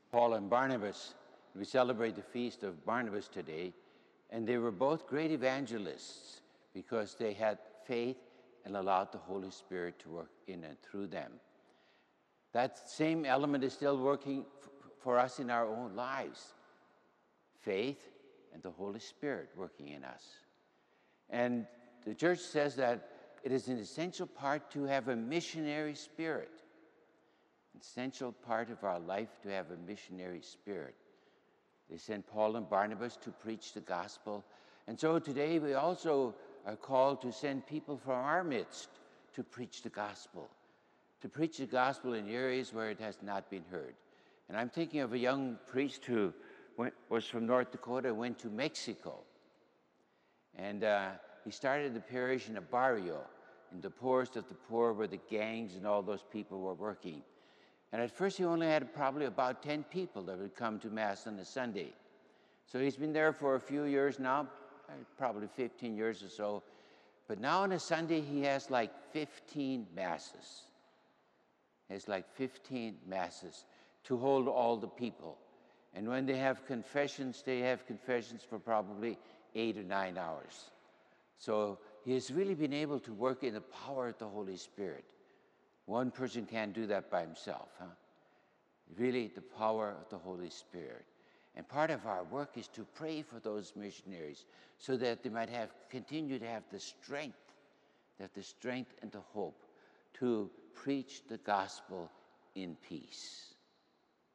Paul and Barnabas. We celebrate the feast of Barnabas today, and they were both great evangelists because they had faith and allowed the Holy Spirit to work in and through them. That same element is still working for us in our own lives. Faith and the Holy Spirit working in us. And the church says that it is an essential part to have a missionary spirit. An essential part of our life to have a missionary spirit. They sent Paul and Barnabas to preach the gospel. And so today we also are called to send people from our midst to preach the gospel. To preach the gospel in areas where it has not been heard. And I'm thinking of a young priest who was from North Dakota, went to Mexico. And he started the parish in a barrio, in the poorest of the poor, where the gangs and all those people were working. And at first he only had probably about 10 people that would come to Mass on a Sunday. So he's been there for a few years now, probably 15 years or so. But now on a Sunday he has like 15 Masses. He has like 15 Masses to hold all the people. And when they have confessions for probably 8 or 9 hours. So he has really been able to work in the power of the Holy Spirit. One person can't do that by himself, huh? Really, the power of the Holy Spirit. And part of our work is to pray for those missionaries so that they might continue to have the strength and the hope to preach the gospel in peace.